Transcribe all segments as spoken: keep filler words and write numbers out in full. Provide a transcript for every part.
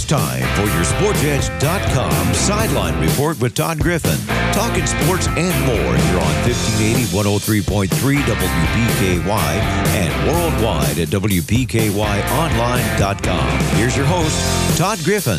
It's time for your Sports Edge dot com Sideline Report with Todd Griffin. Talking sports and more here on fifteen eighty, one oh three point three W P K Y and worldwide at W P K Y online dot com. Here's your host, Todd Griffin.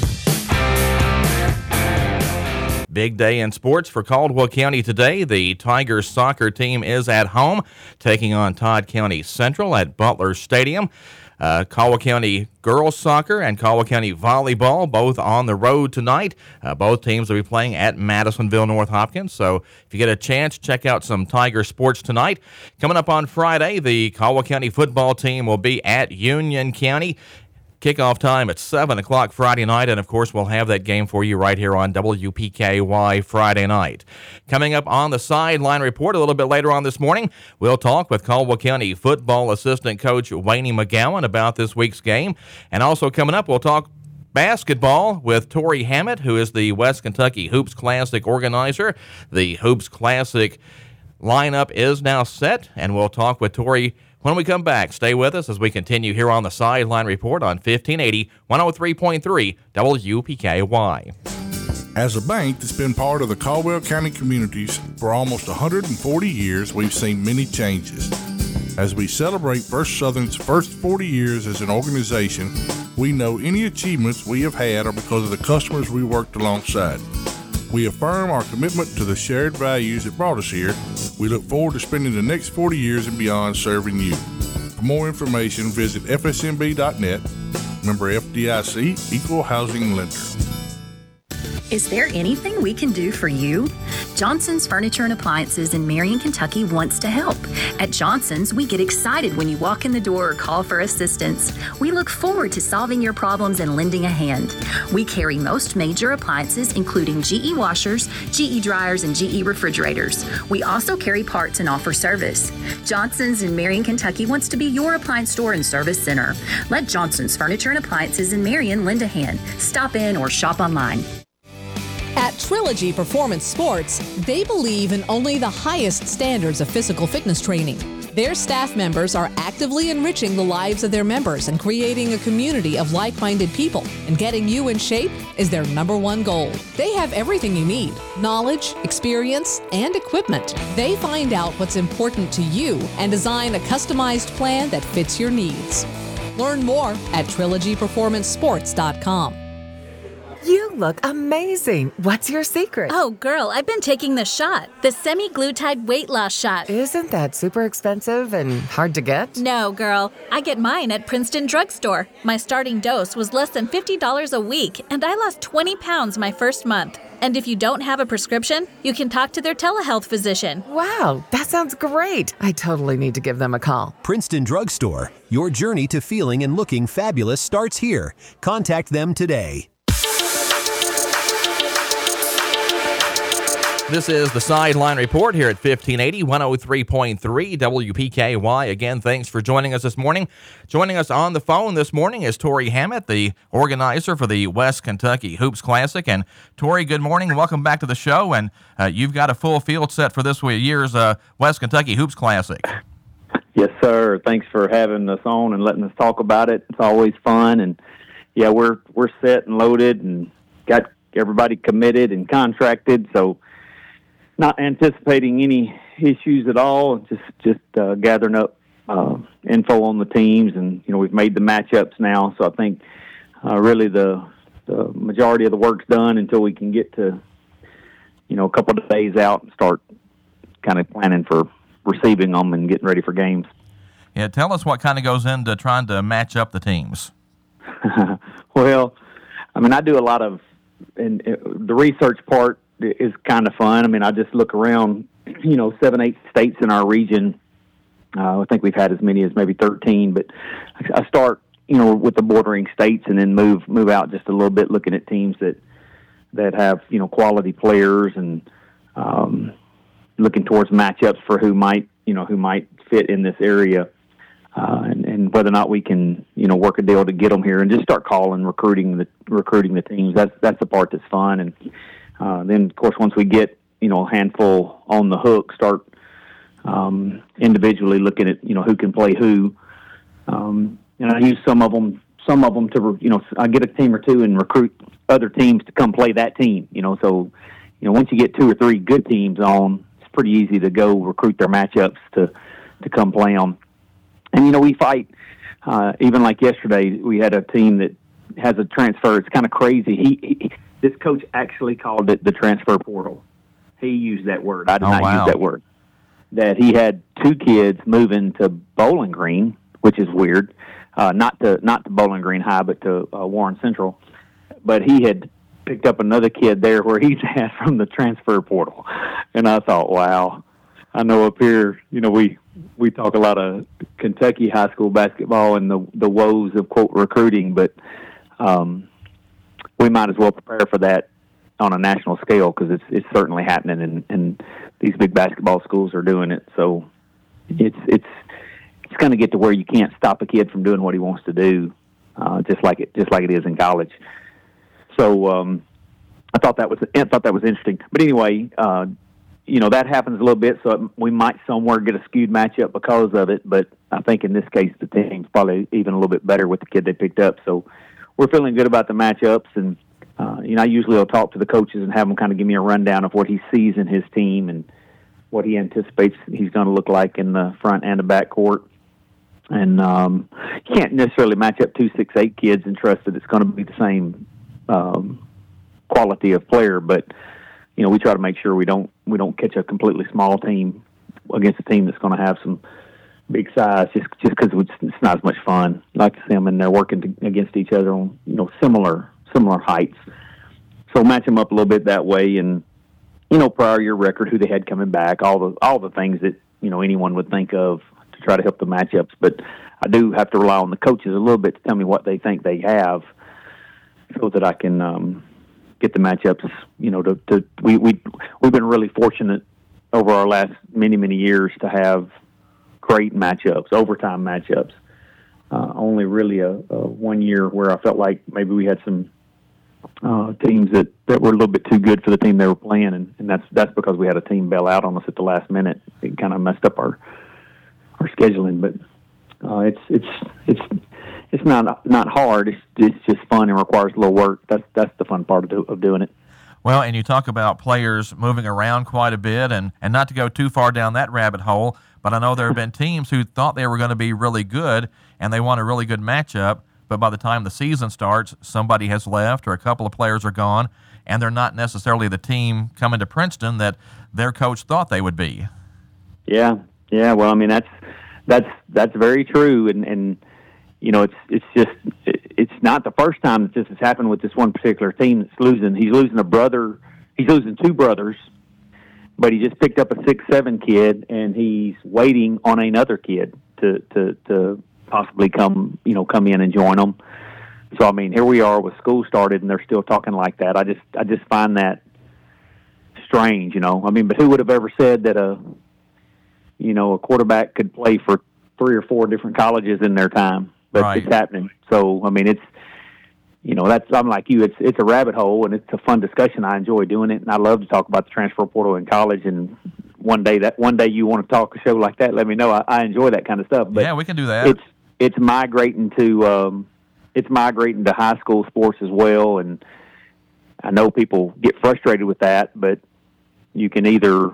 Big day in sports for Caldwell County today. The Tigers soccer team is at home, taking on Todd County Central at Butler Stadium. Uh, Caldwell County girls soccer and Caldwell County volleyball both on the road tonight. Uh, both teams will be playing at Madisonville North Hopkins. So if you get a chance, check out some Tiger sports tonight. Coming up on Friday, the Caldwell County football team will be at Union County. Kickoff time at seven o'clock Friday night, and of course we'll have that game for you right here on W P K Y Friday night. Coming up on the Sideline Report a little bit later on this morning, we'll talk with Caldwell County football assistant coach Wayne McGowan about this week's game. And also coming up, we'll talk basketball with Tori Hammett, who is the West Kentucky Hoops Classic organizer. The Hoops Classic lineup is now set, and we'll talk with Tori when we come back. Stay with us as we continue here on the Sideline Report on fifteen eighty, one oh three point three W P K Y. As a bank that's been part of the Caldwell County communities for almost one hundred forty years, we've seen many changes. As we celebrate First Southern's first forty years as an organization, we know any achievements we have had are because of the customers we worked alongside. We affirm our commitment to the shared values that brought us here. We look forward to spending the next forty years and beyond serving you. For more information, visit F S M B dot net. Member F D I C, Equal Housing Lender. Is there anything we can do for you? Johnson's Furniture and Appliances in Marion, Kentucky wants to help. At Johnson's, we get excited when you walk in the door or call for assistance. We look forward to solving your problems and lending a hand. We carry most major appliances, including G E washers, G E dryers, and G E refrigerators. We also carry parts and offer service. Johnson's in Marion, Kentucky wants to be your appliance store and service center. Let Johnson's Furniture and Appliances in Marion lend a hand. Stop in or shop online. At Trilogy Performance Sports, they believe in only the highest standards of physical fitness training. Their staff members are actively enriching the lives of their members and creating a community of like-minded people. And getting you in shape is their number one goal. They have everything you need: knowledge, experience, and equipment. They find out what's important to you and design a customized plan that fits your needs. Learn more at trilogy performance sports dot com. You look amazing. What's your secret? Oh, girl, I've been taking the shot. The semi-glutide weight loss shot. Isn't that super expensive and hard to get? No, girl. I get mine at Princeton Drugstore. My starting dose was less than fifty dollars a week, and I lost twenty pounds my first month. And if you don't have a prescription, you can talk to their telehealth physician. Wow, that sounds great. I totally need to give them a call. Princeton Drugstore. Your journey to feeling and looking fabulous starts here. Contact them today. This is the Sideline Report here at fifteen eighty, one oh three point three W P K Y. Again, thanks for joining us this morning. Joining us on the phone this morning is Tori Hammett, the organizer for the West Kentucky Hoops Classic. And Tori, good morning. Welcome back to the show. And uh, you've got a full field set for this year's uh, West Kentucky Hoops Classic. Yes, sir. Thanks for having us on and letting us talk about it. It's always fun. And, yeah, we're we're set and loaded and got everybody committed and contracted. So, not anticipating any issues at all, just just uh, gathering up uh, info on the teams, and you know we've made the matchups now. So I think uh, really the, the majority of the work's done until we can get to you know a couple of days out and start kind of planning for receiving them and getting ready for games. Yeah, tell us what kind of goes into trying to match up the teams. Well, I mean I do a lot of and uh, the research part is kind of fun. I mean, I just look around, you know, seven, eight states in our region. Uh, I think we've had as many as maybe thirteen, but I start, you know, with the bordering states and then move move out just a little bit, looking at teams that that have, you know, quality players and um, looking towards matchups for who might, you know, who might fit in this area. Uh, and, and whether or not we can, you know, work a deal to get them here and just start calling, recruiting the recruiting the teams. That's that's the part that's fun. And Uh, then, of course, once we get, you know, a handful on the hook, start um, individually looking at, you know, who can play who. Um, and I use some of them some of them to, you know, I get a team or two and recruit other teams to come play that team, you know. So, you know, once you get two or three good teams on, it's pretty easy to go recruit their matchups to, to come play them. And, you know, we fight, uh, even like yesterday, we had a team that has a transfer. It's kind of crazy. He, he This coach actually called it the transfer portal. He used that word. I did oh, not wow. use that word. That he had two kids moving to Bowling Green, which is weird. Uh, not to not to Bowling Green High, but to uh, Warren Central. But he had picked up another kid there where he's at from the transfer portal. And I thought, wow. I know up here, you know, we, we talk a lot of Kentucky high school basketball and the, the woes of, quote, recruiting, but um, we might as well prepare for that on a national scale because it's it's certainly happening, and, and these big basketball schools are doing it. So it's it's it's going to get to where you can't stop a kid from doing what he wants to do, uh, just like it just like it is in college. So um, I thought that was I thought that was interesting. But anyway, uh, you know, that happens a little bit, so we might somewhere get a skewed matchup because of it. But I think in this case, the team's probably even a little bit better with the kid they picked up. So we're feeling good about the matchups, and uh, you know, I usually will talk to the coaches and have them kind of give me a rundown of what he sees in his team and what he anticipates he's going to look like in the front and the back court. And um, you can't necessarily match up two six eight kids and trust that it's going to be the same um, quality of player, but you know, we try to make sure we don't we don't catch a completely small team against a team that's going to have some big size, just just because it's, it's not as much fun. I like to see them in there working to, against each other on, you know, similar similar heights. So match them up a little bit that way, and you know, prior year record, who they had coming back, all the all the things that, you know, anyone would think of to try to help the matchups. But I do have to rely on the coaches a little bit to tell me what they think they have, so that I can um, get the matchups. You know, to, to we we we've been really fortunate over our last many many years to have great matchups, overtime matchups. Uh, only really a, a one year where I felt like maybe we had some uh, teams that, that were a little bit too good for the team they were playing, and, and that's that's because we had a team bail out on us at the last minute. It kind of messed up our our scheduling, but uh, it's it's it's it's not not hard. It's it's just fun and requires a little work. That's that's the fun part of, do, of doing it. Well, and you talk about players moving around quite a bit, and, and not to go too far down that rabbit hole, but I know there have been teams who thought they were going to be really good, and they want a really good matchup, but by the time the season starts, somebody has left or a couple of players are gone, and they're not necessarily the team coming to Princeton that their coach thought they would be. Yeah, yeah. Well, I mean, that's that's that's very true, and, and you know, it's it's just it's not the first time that this has happened with this one particular team that's losing. He's losing a brother. He's losing two brothers, but he just picked up a six seven kid, and he's waiting on another kid to to to possibly come you know come in and join them. So I mean, here we are with school started, and they're still talking like that. I just I just find that strange, you know. I mean, but who would have ever said that a you know a quarterback could play for three or four different colleges in their time? But right. It's happening. So I mean, it's you know that's I'm like you. It's it's a rabbit hole, and it's a fun discussion. I enjoy doing it, and I love to talk about the transfer portal in college. And one day that one day you want to talk a show like that, let me know. I, I enjoy that kind of stuff. But yeah, we can do that. It's it's migrating to um, it's migrating to high school sports as well, and I know people get frustrated with that, but you can either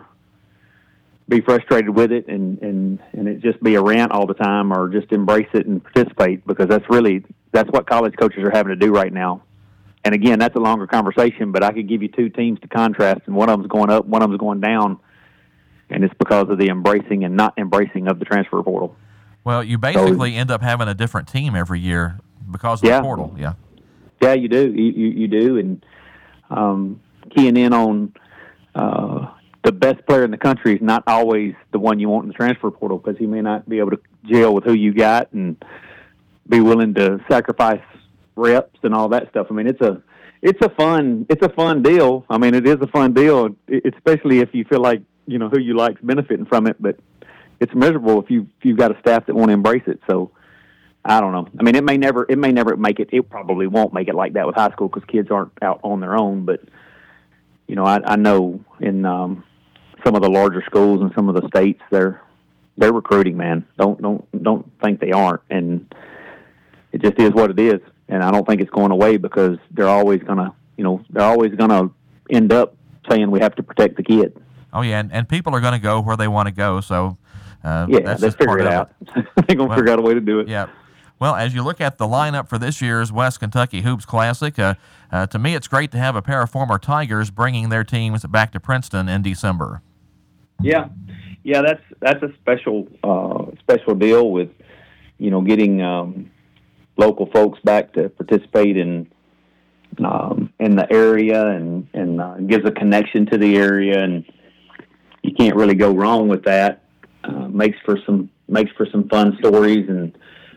be frustrated with it and, and, and it just be a rant all the time, or just embrace it and participate, because that's really, that's what college coaches are having to do right now. And again, that's a longer conversation, but I could give you two teams to contrast, and one of them's going up, one of them's going down, and it's because of the embracing and not embracing of the transfer portal. Well, you basically so, end up having a different team every year because of yeah. the portal. Yeah. Yeah, you do. You, you, you do. And um, keying in on, uh, the best player in the country is not always the one you want in the transfer portal, because he may not be able to gel with who you got and be willing to sacrifice reps and all that stuff. I mean, it's a it's a fun it's a fun deal. I mean, it is a fun deal, especially if you feel like you know who you like's benefiting from it. But it's miserable if you if you've got a staff that won't embrace it. So I don't know. I mean, it may never it may never make it. It probably won't make it like that with high school, because kids aren't out on their own. But you know, I, I know in um, some of the larger schools and some of the states, they're they're recruiting, man. Don't don't don't think they aren't, and it just is what it is. and I don't think it's going away because they're always gonna, you know, they're always gonna end up saying we have to protect the kid. Oh yeah, and, and people are going to go where they want to go. So uh, yeah, that's they just figure part it of out. It. They're going to well, figure out a way to do it. Yeah. Well, as you look at the lineup for this year's West Kentucky Hoops Classic, uh, uh, to me it's great to have a pair of former Tigers bringing their teams back to Princeton in December. Yeah, yeah, that's that's a special uh, special deal with, you know, getting um, local folks back to participate in um, in the area, and and uh, gives a connection to the area, and you can't really go wrong with that. Uh, makes for some makes for some fun stories and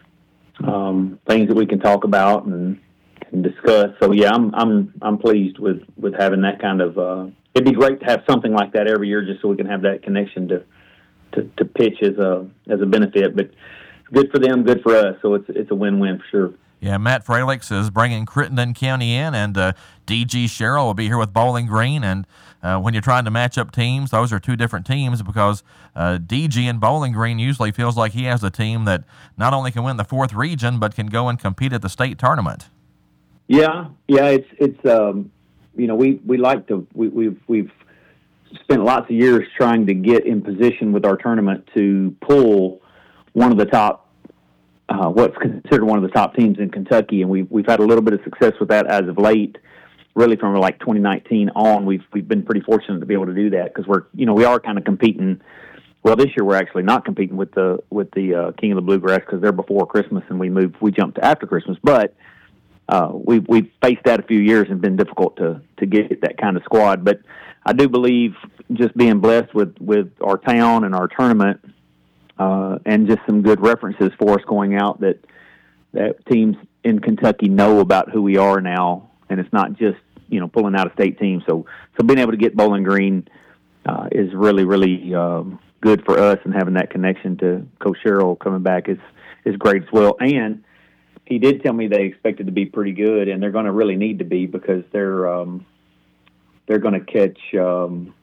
um, things that we can talk about and, and discuss. So yeah, I'm I'm I'm pleased with, with having that kind of. Uh, it'd be great to have something like that every year, just so we can have that connection to to, to pitch as a as a benefit. But good for them, good for us. So it's it's a win-win for sure. Yeah, Matt Fralix is bringing Crittenden County in, and uh, D G Sherrill will be here with Bowling Green. And uh, when you're trying to match up teams, those are two different teams because uh, D G in Bowling Green usually feels like he has a team that not only can win the fourth region, but can go and compete at the state tournament. Yeah, yeah, it's it's um, you know we, we like to we, we've we've spent lots of years trying to get in position with our tournament to pull one of the top. Uh, what's considered one of the top teams in Kentucky, and we've we've had a little bit of success with that as of late. Really, from like twenty nineteen on, we've we've been pretty fortunate to be able to do that because we're you know we are kind of competing. Well, this year we're actually not competing with the with the uh, King of the Bluegrass because they're before Christmas, and we moved we jumped to after Christmas. But uh, we've we've faced that a few years and been difficult to to get that kind of squad. But I do believe just being blessed with with our town and our tournament. Uh, and just some good references for us going out that that teams in Kentucky know about who we are now, and it's not just you know pulling out a state team. So so being able to get Bowling Green uh, is really really um, good for us, and having that connection to Coach Sherrill coming back is is great as well. And he did tell me they expected to be pretty good, and they're going to really need to be because they're um, they're going to catch um,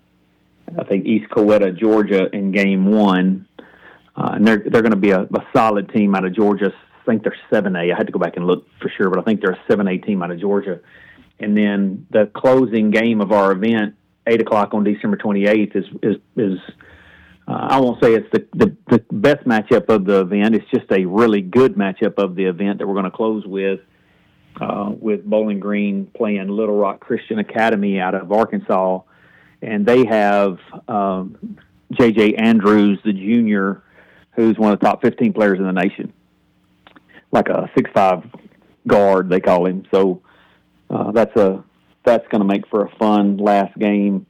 I think East Coweta, Georgia in game one. Uh, and they're they're going to be a, a solid team out of Georgia. I think they're seven A. I had to go back and look for sure, but I think they're a seven A team out of Georgia. And then the closing game of our event, eight o'clock on December twenty-eighth, is is is uh, I won't say it's the, the the best matchup of the event. It's just a really good matchup of the event that we're going to close with uh, with Bowling Green playing Little Rock Christian Academy out of Arkansas, and they have um, J J Andrews, the junior, who's one of the top fifteen players in the nation, like a six five guard, they call him. So uh, that's a that's going to make for a fun last game.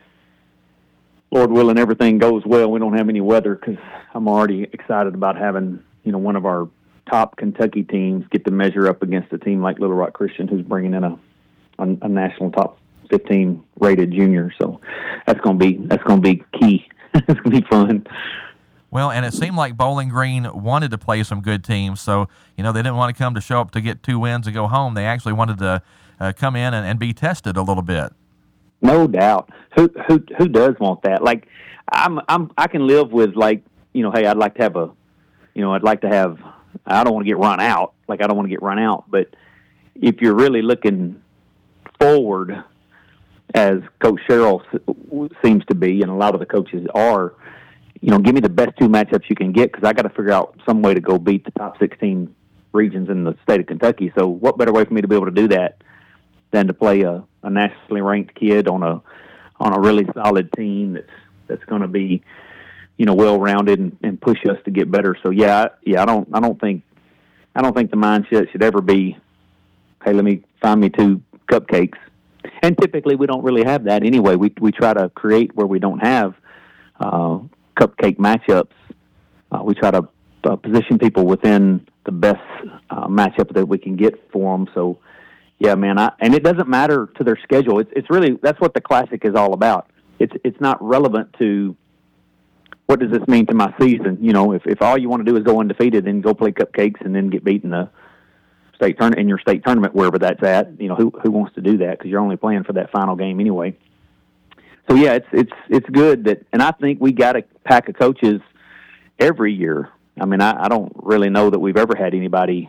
Lord willing, everything goes well. We don't have any weather because I'm already excited about having you know one of our top Kentucky teams get to measure up against a team like Little Rock Christian, who's bringing in a a, a national top fifteen rated junior. So that's going to be that's going to be key. It's going to be fun. Well, and it seemed like Bowling Green wanted to play some good teams, so you know they didn't want to come to show up to get two wins and go home. They actually wanted to uh, come in and, and be tested a little bit. No doubt. Who who who does want that? Like, I'm I'm I can live with like you know, hey, I'd like to have a, you know, I'd like to have. I don't want to get run out. Like I don't want to get run out. But if you're really looking forward, as Coach Sherrill seems to be, and a lot of the coaches are. You know, give me the best two matchups you can get because I got to figure out some way to go beat the top sixteen regions in the state of Kentucky. So what better way for me to be able to do that than to play a, a nationally ranked kid on a on a really solid team that's that's going to be, you know, well rounded and, and push us to get better. So yeah, yeah, I don't I don't think I don't think the mindset should ever be, hey, let me find me two cupcakes. And typically we don't really have that anyway. We we try to create where we don't have. Uh, cupcake matchups. Uh, we try to uh, position people within the best uh, matchup that we can get for them. So, yeah, man, I, and it doesn't matter to their schedule. It's it's really that's what the Classic is all about. It's it's not relevant to what does this mean to my season. You know, if if all you want to do is go undefeated and go play cupcakes and then get beaten the state turn in your state tournament wherever that's at. You know, who who wants to do that because you're only playing for that final game anyway. So yeah, it's it's it's good that, and I think we got a pack of coaches every year. I mean, I, I don't really know that we've ever had anybody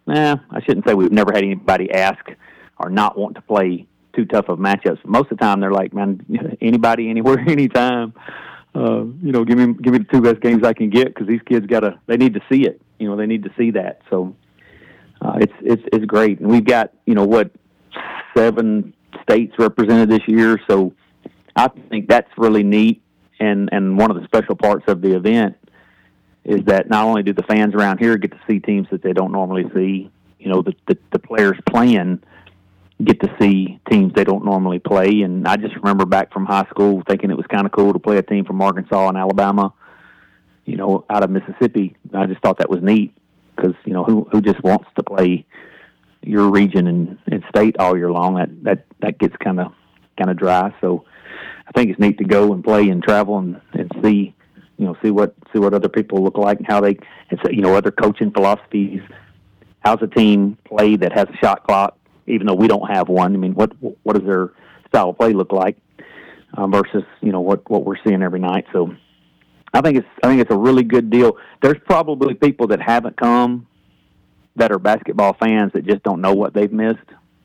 nah, I shouldn't say we've never had anybody ask or not want to play too tough of matchups. Most of the time, they're like, man, anybody, anywhere, anytime. Uh, you know, give me give me the two best games I can get, because these kids gotta they need to see it. You know, they need to see that. So uh, it's it's it's great, and we've got you know what seven states represented this year. So I think that's really neat. And and one of the special parts of the event is that not only do the fans around here get to see teams that they don't normally see, you know, the the, the players playing get to see teams they don't normally play. And I just remember back from high school thinking it was kind of cool to play a team from Arkansas and Alabama, you know, out of Mississippi. I just thought that was neat, because, you know, who who just wants to play your region and, and state all year long? That that, that gets kind of kind of dry. So I think it's neat to go and play and travel and, and see, you know, see what see what other people look like and how they, and so, you know, other coaching philosophies. How's a team play that has a shot clock, even though we don't have one? I mean, what what does their style of play look like um, versus, you know, what, what we're seeing every night? So I think it's I think it's a really good deal. There's probably people that haven't come that are basketball fans that just don't know what they've missed.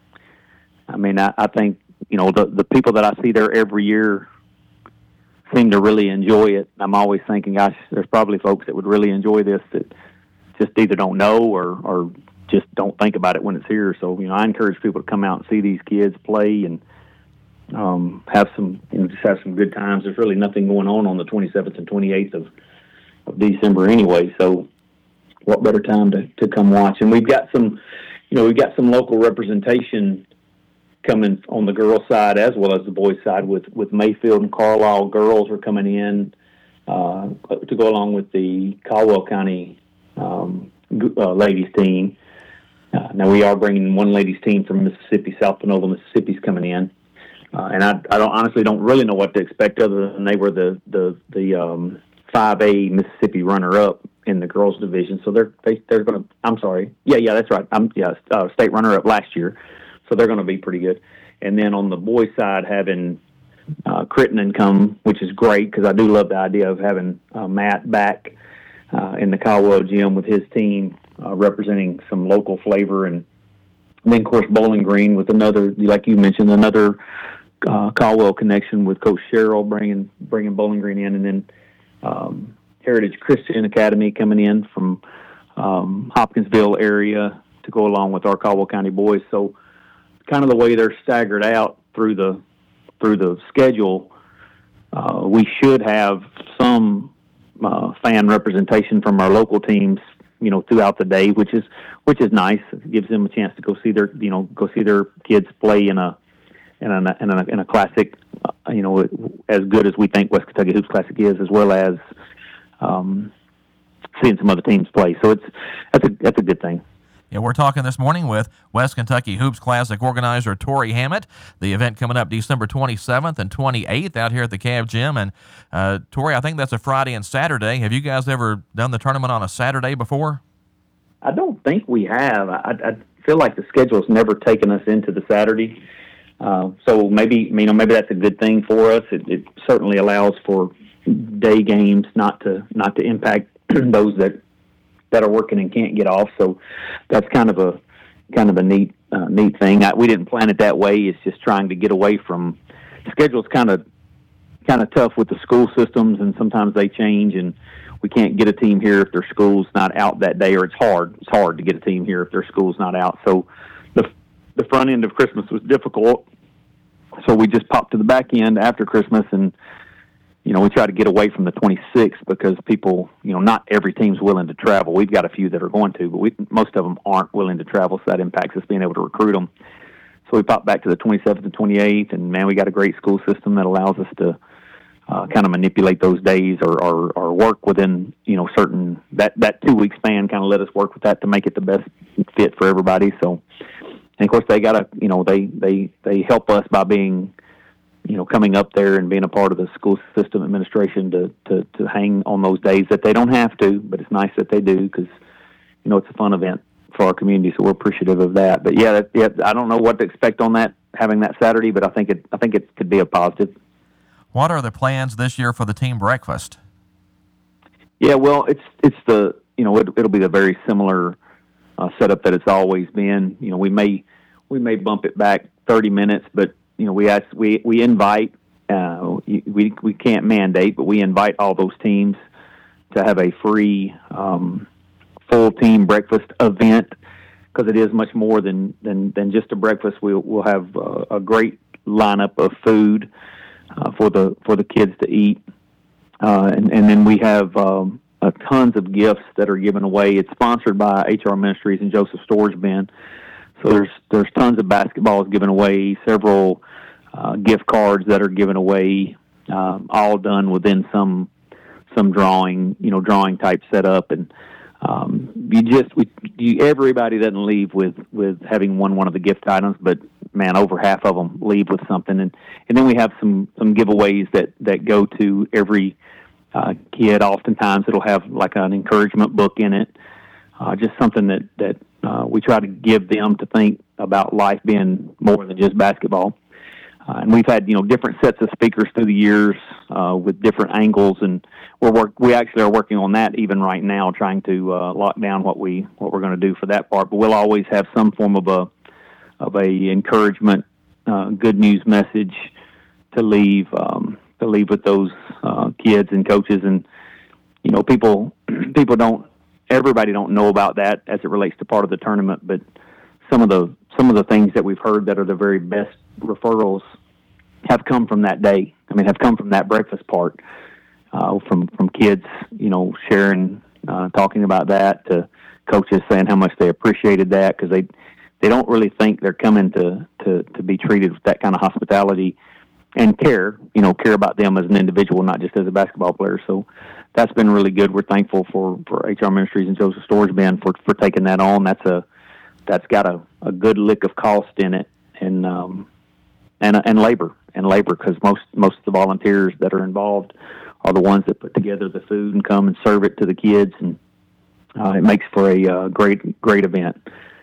I mean, I, I think, you know, the the people that I see there every year seem to really enjoy it. I'm always thinking, gosh, there's probably folks that would really enjoy this that just either don't know or, or just don't think about it when it's here. So, you know, I encourage people to come out and see these kids play and um, have some, you know, just have some good times. There's really nothing going on on the twenty-seventh and twenty-eighth of, of December anyway. So what better time to, to come watch? And we've got some, you know, we've got some local representation coming on the girls' side as well as the boys' side, with, with Mayfield and Carlisle girls are coming in uh, to go along with the Caldwell County um, uh, ladies team. Uh, now we are bringing one ladies team from Mississippi. South Panola, Mississippi's coming in, uh, and I, I don't honestly don't really know what to expect, other than they were the the the um, five A Mississippi runner-up in the girls division. So they're they, they're going to. I'm sorry, yeah, yeah, that's right. I'm yeah, uh, state runner-up last year. So they're going to be pretty good. And then on the boys' side, having uh, Crittenden come, which is great, because I do love the idea of having uh, Matt back uh, in the Caldwell gym with his team, uh, representing some local flavor. And then, of course, Bowling Green with another, like you mentioned, another uh, Caldwell connection with Coach Sherrill, bringing bringing Bowling Green in. And then um, Heritage Christian Academy coming in from um, Hopkinsville area to go along with our Caldwell County boys. So kind of the way they're staggered out through the through the schedule, uh, we should have some uh, fan representation from our local teams, you know, throughout the day, which is which is nice. It gives them a chance to go see their, you know, go see their kids play in a in a in a, in a classic, uh, you know, as good as we think West Kentucky Hoops Classic is, as well as um, seeing some other teams play. So it's that's a that's a good thing. Yeah, we're talking this morning with West Kentucky Hoops Classic organizer Tori Hammett. The event coming up December twenty-seventh and twenty-eighth out here at the Cav Gym. And uh, Tori, I think that's a Friday and Saturday. Have you guys ever done the tournament on a Saturday before? I don't think we have. I, I feel like the schedule's never taken us into the Saturday. Uh, so maybe, you know, maybe that's a good thing for us. It, it certainly allows for day games not to not to impact those that. that are working and can't get off. So that's kind of a kind of a neat uh, neat thing. I, we didn't plan it that way. It's just trying to get away from schedule's kind of kind of tough with the school systems, and sometimes they change, and we can't get a team here if their school's not out that day, or it's hard. It's hard to get a team here if their school's not out. So the the front end of Christmas was difficult. So we just popped to the back end after Christmas, and you know, we try to get away from the twenty-sixth because people, you know, not every team's willing to travel. We've got a few that are going to, but we, most of them aren't willing to travel, so that impacts us being able to recruit them. So we popped back to the twenty-seventh and twenty-eighth, and, man, we got a great school system that allows us to uh, kind of manipulate those days or, or, or work within, you know, certain, that, that two-week span kind of let us work with that to make it the best fit for everybody. So, and, of course, they got to, you know, they, they, they help us by being, you know, coming up there and being a part of the school system administration to, to, to hang on those days that they don't have to, but it's nice that they do because, you know, it's a fun event for our community, so we're appreciative of that. But, yeah, that, yeah, I don't know what to expect on that, having that Saturday, but I think it I think it could be a positive. What are the plans this year for the team breakfast? Yeah, well, it's it's the, you know, it, it'll be a very similar uh, setup that it's always been. You know, we may we may bump it back thirty minutes, but you know, we ask, we we invite. Uh, we we can't mandate, but we invite all those teams to have a free um, full team breakfast event, because it is much more than, than, than just a breakfast. We'll we'll have uh, a great lineup of food uh, for the for the kids to eat, uh, and and then we have um, uh, tons of gifts that are given away. It's sponsored by H R Ministries and Joseph Storage Bin, so there's there's tons of basketballs given away, several Uh, gift cards that are given away, um, all done within some some drawing, you know, drawing type setup, and um, you just we, you, everybody doesn't leave with, with having won one of the gift items, but man, over half of them leave with something, and, and then we have some, some giveaways that, that go to every uh, kid. Oftentimes, it'll have like an encouragement book in it, uh, just something that that uh, we try to give them to think about life being more than just basketball. Uh, and we've had, you know, different sets of speakers through the years uh, with different angles, and we're work. We actually are working on that even right now, trying to uh, lock down what we what we're going to do for that part. But we'll always have some form of a of a encouragement, uh, good news message to leave um, to leave with those uh, kids and coaches, and you know, people people don't everybody don't know about that as it relates to part of the tournament, but some of the some of the things that we've heard that are the very best referrals have come from that day. I mean, have come from that breakfast part, uh, from from kids, you know, sharing, uh, talking about that, to coaches saying how much they appreciated that, because they they don't really think they're coming to, to, to be treated with that kind of hospitality and care, you know, care about them as an individual, not just as a basketball player. So that's been really good. We're thankful for, for H R Ministries and Joseph Storage Bin for, for taking that on. That's a that's got a, a good lick of cost in it, and um, and and labor and labor because most most of the volunteers that are involved are the ones that put together the food and come and serve it to the kids, and uh, it makes for a uh, great great event.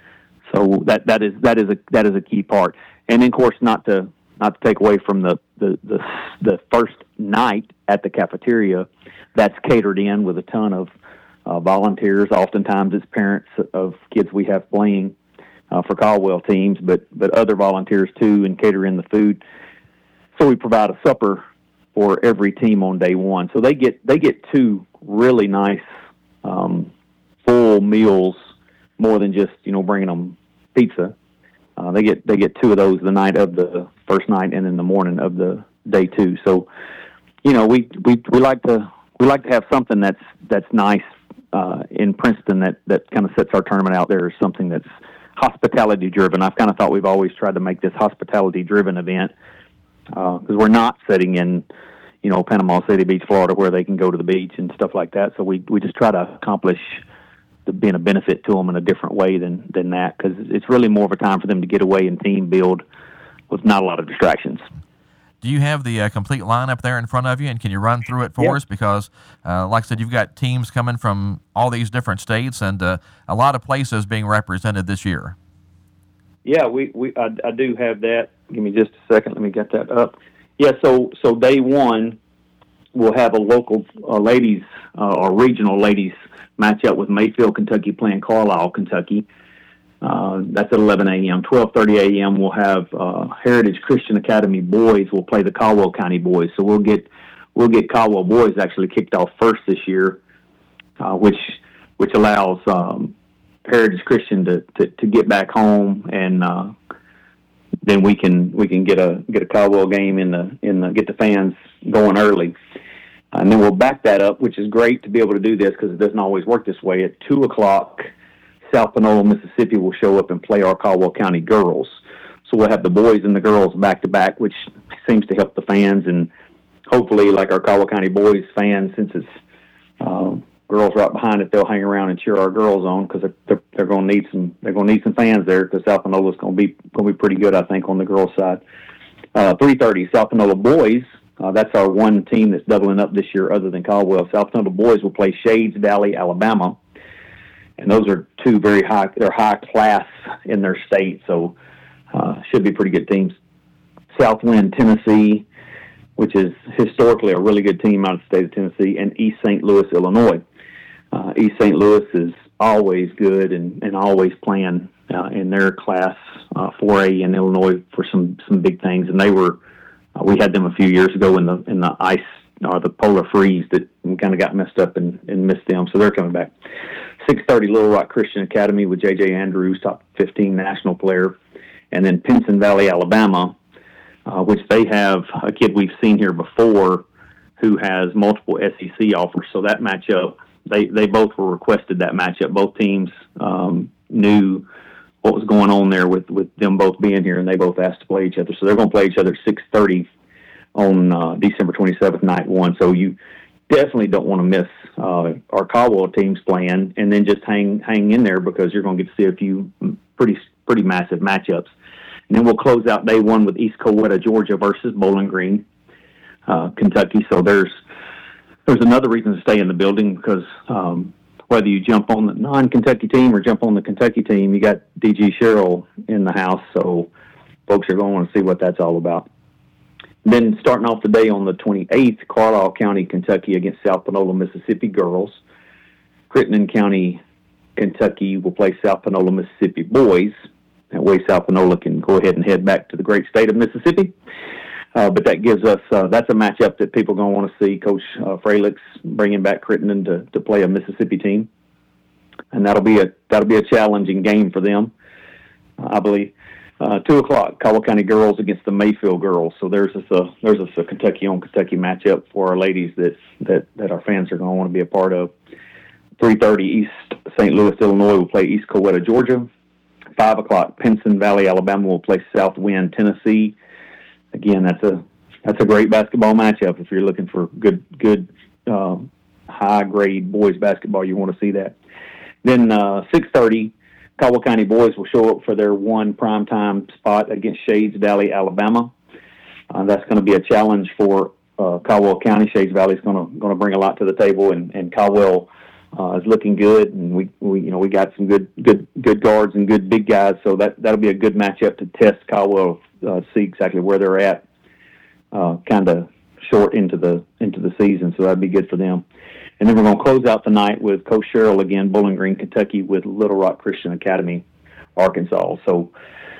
So that that is that is a that is a key part. And then, of course, not to not to take away from the the the, the first night at the cafeteria, that's catered in with a ton of uh, volunteers. Oftentimes, it's parents of kids we have playing uh, for Caldwell teams, but but other volunteers too, and cater in the food. So we provide a supper for every team on day one. So they get they get two really nice um, full meals, more than just, you know, bringing them pizza. Uh, they get they get two of those the night of the first night and in the morning of the day two. So, you know, we we, we like to we like to have something that's that's nice uh, in Princeton that, that kind of sets our tournament out there as something that's hospitality driven. I've kind of thought we've always tried to make this hospitality driven event because uh, we're not sitting in, you know, Panama City Beach, Florida, where they can go to the beach and stuff like that. So we we just try to accomplish the, being a benefit to them in a different way than than that, because it's really more of a time for them to get away and team build with not a lot of distractions. Do you have the uh, complete lineup there in front of you, and can you run through it for yep. us? Because, uh, like I said, you've got teams coming from all these different states and uh, a lot of places being represented this year. Yeah, we, we I, I do have that. Give me just a second. Let me get that up. Yeah, so so day one, we'll have a local uh, ladies uh, or regional ladies match up with Mayfield, Kentucky, playing Carlisle, Kentucky. Uh, that's at eleven a.m. twelve thirty a.m. we'll have uh, Heritage Christian Academy boys will play the Caldwell County boys. So we'll get we'll get Caldwell boys actually kicked off first this year, uh, which which allows um, Heritage Christian to, to, to get back home, and uh, then we can we can get a get a Caldwell game in the in the get the fans going early. And then we'll back that up, which is great to be able to do this because it doesn't always work this way. At two o'clock, South Panola, Mississippi will show up and play our Caldwell County girls. So we'll have the boys and the girls back-to-back, which seems to help the fans. And hopefully, like our Caldwell County boys fans, since it's uh, girls right behind it, they'll hang around and cheer our girls on because they're, they're, they're going to need some they're going to need some fans there because South Panola is going to be going to be pretty good, I think, on the girls' side. Uh, three thirty, South Panola boys. Uh, that's our one team that's doubling up this year other than Caldwell. South Panola boys will play Shades Valley, Alabama. And those are two very high, they're high class in their state, so uh, should be pretty good teams. Southwind, Tennessee, which is historically a really good team out of the state of Tennessee, and East Saint Louis, Illinois. Uh, East Saint Louis is always good and, and always playing uh, in their class uh, four A in Illinois for some, some big things. And they were, uh, we had them a few years ago in the in the ice or the polar freeze that we kind of got messed up and, and missed them. So they're coming back. six thirty Little Rock Christian Academy with J J Andrews, top fifteen national player. And then Pinson Valley, Alabama, uh, which they have a kid we've seen here before who has multiple S E C offers. So that matchup, they, they both were requested that matchup. Both teams um, knew what was going on there with, with them both being here, and they both asked to play each other. So they're going to play each other at six thirty on uh, December twenty-seventh, night one. So you definitely don't want to miss uh, our Caldwell teams playing, and then just hang hang in there because you're going to get to see a few pretty pretty massive matchups. And then we'll close out day one with East Coweta, Georgia versus Bowling Green, uh, Kentucky. So there's there's another reason to stay in the building because um, whether you jump on the non-Kentucky team or jump on the Kentucky team, you got D G Sherrill in the house. So folks are going to want to see what that's all about. Then starting off the day on the twenty-eighth, Carlisle County, Kentucky against South Panola, Mississippi girls. Crittenden County, Kentucky will play South Panola, Mississippi boys. That way South Panola can go ahead and head back to the great state of Mississippi. Uh, but that gives us, uh, that's a matchup that people are going to want to see. Coach uh, Fralick's bringing back Crittenden to, to play a Mississippi team. And that'll be a, that'll be a challenging game for them, uh, I believe. Uh, two o'clock, Caldwell County girls against the Mayfield girls. So there's this a there's this a Kentucky on Kentucky matchup for our ladies that that, that our fans are going to want to be a part of. three thirty East Saint Louis, Illinois will play East Coweta, Georgia. Five o'clock, Pinson Valley, Alabama will play South Wind, Tennessee. Again, that's a that's a great basketball matchup if you're looking for good good uh, high grade boys basketball. You want to see that. Then uh, six thirty. Caldwell County boys will show up for their one primetime spot against Shades Valley, Alabama. Uh, that's going to be a challenge for uh, Caldwell County. Shades Valley is going to going to bring a lot to the table, and, and Caldwell uh, is looking good. And we, we you know we got some good good good guards and good big guys, so that that'll be a good matchup to test Caldwell, uh, see exactly where they're at, uh, kind of short into the into the season. So that'd be good for them. And then we're going to close out the night with Coach Sherrill again, Bowling Green, Kentucky, with Little Rock Christian Academy, Arkansas. So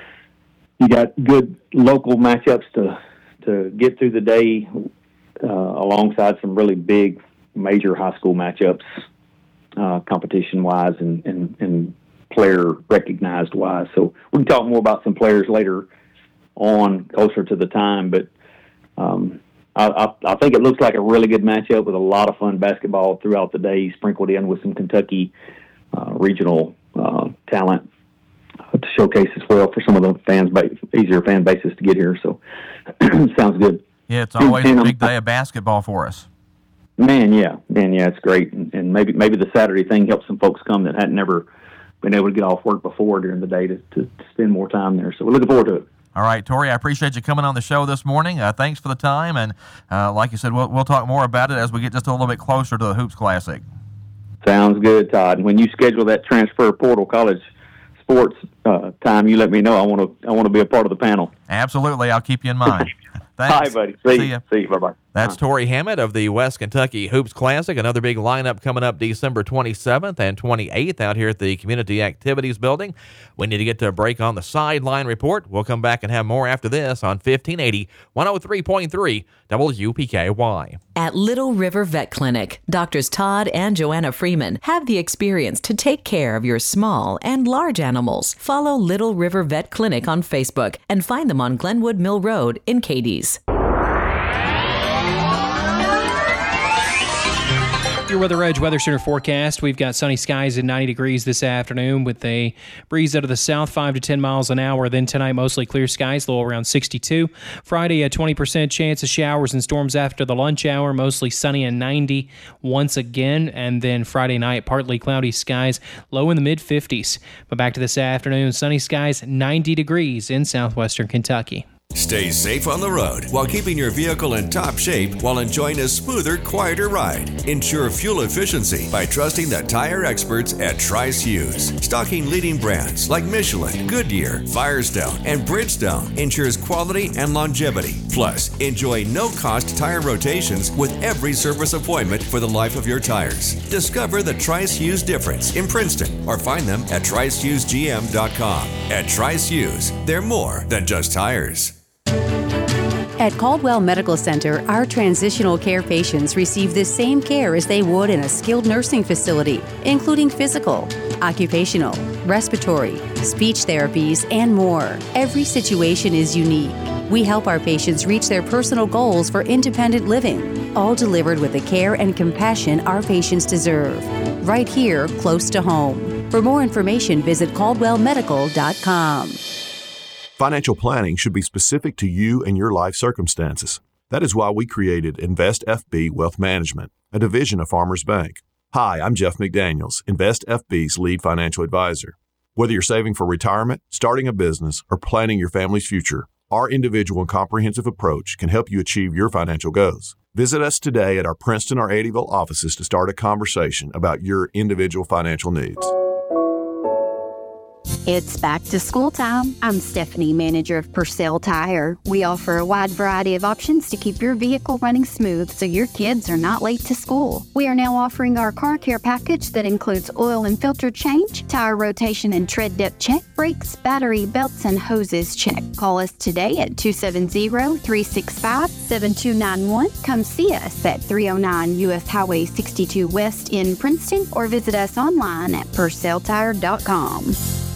you got good local matchups to to get through the day uh, alongside some really big major high school matchups, uh, competition-wise and, and, and player-recognized-wise. So we can talk more about some players later on, closer to the time, but um, I, I, I think it looks like a really good matchup with a lot of fun basketball throughout the day, sprinkled in with some Kentucky uh, regional uh, talent uh, to showcase as well for some of the fans, easier fan bases to get here. So sounds good. Yeah, it's always and, a big day of basketball for us. Man, yeah, man, yeah, it's great, and, and maybe maybe the Saturday thing helps some folks come that hadn't never been able to get off work before during the day to, to, to spend more time there. So we're looking forward to it. All right, Tori, I appreciate you coming on the show this morning. Uh, thanks for the time, and uh, like you said, we'll, we'll talk more about it as we get just a little bit closer to the Hoops Classic. Sounds good, Todd. And when you schedule that transfer portal college sports uh, time, you let me know. I want to I want to be a part of the panel. Absolutely, I'll keep you in mind. Thanks. Hi, buddy. See, See you. ya. See you. Bye-bye. That's Tori Hammett of the West Kentucky Hoops Classic. Another big lineup coming up December twenty-seventh and twenty-eighth out here at the Community Activities Building. We need to get to a break on the Sideline Report. We'll come back and have more after this on fifteen eighty, one oh three point three W P K Y. At Little River Vet Clinic, Doctors Todd and Joanna Freeman have the experience to take care of your small and large animals. Follow Little River Vet Clinic on Facebook and find them on Glenwood Mill Road in Cadiz. Your Weather Edge Weather Center forecast. We've got sunny skies and ninety degrees this afternoon with a breeze out of the south, five to ten miles an hour. Then tonight, mostly clear skies, low around sixty-two. Friday, a twenty percent chance of showers and storms after the lunch hour, mostly sunny and ninety once again. And then Friday night, partly cloudy skies, low in the mid-fifties. But back to this afternoon, sunny skies, ninety degrees in southwestern Kentucky. Stay safe on the road while keeping your vehicle in top shape while enjoying a smoother, quieter ride. Ensure fuel efficiency by trusting the tire experts at Trice Hughes. Stocking leading brands like Michelin, Goodyear, Firestone, and Bridgestone ensures quality and longevity. Plus, enjoy no-cost tire rotations with every service appointment for the life of your tires. Discover the Trice Hughes difference in Princeton or find them at trice hughes g m dot com. At Trice Hughes, they're more than just tires. At Caldwell Medical Center, our transitional care patients receive the same care as they would in a skilled nursing facility, including physical, occupational, respiratory, speech therapies, and more. Every situation is unique. We help our patients reach their personal goals for independent living, all delivered with the care and compassion our patients deserve. Right here, close to home. For more information, visit caldwell medical dot com. Financial planning should be specific to you and your life circumstances. That is why we created Invest F B Wealth Management, a division of Farmers Bank. Hi, I'm Jeff McDaniels, Invest F B's lead financial advisor. Whether you're saving for retirement, starting a business, or planning your family's future, our individual and comprehensive approach can help you achieve your financial goals. Visit us today at our Princeton or Eddyville offices to start a conversation about your individual financial needs. It's back to school time. I'm Stephanie, manager of Purcell Tire. We offer a wide variety of options to keep your vehicle running smooth so your kids are not late to school. We are now offering our car care package that includes oil and filter change, tire rotation and tread depth check, brakes, battery, belts, and hoses check. Call us today at two seven zero, three six five, seven two nine one. Come see us at three oh nine U S Highway sixty-two West in Princeton or visit us online at purcell tire dot com.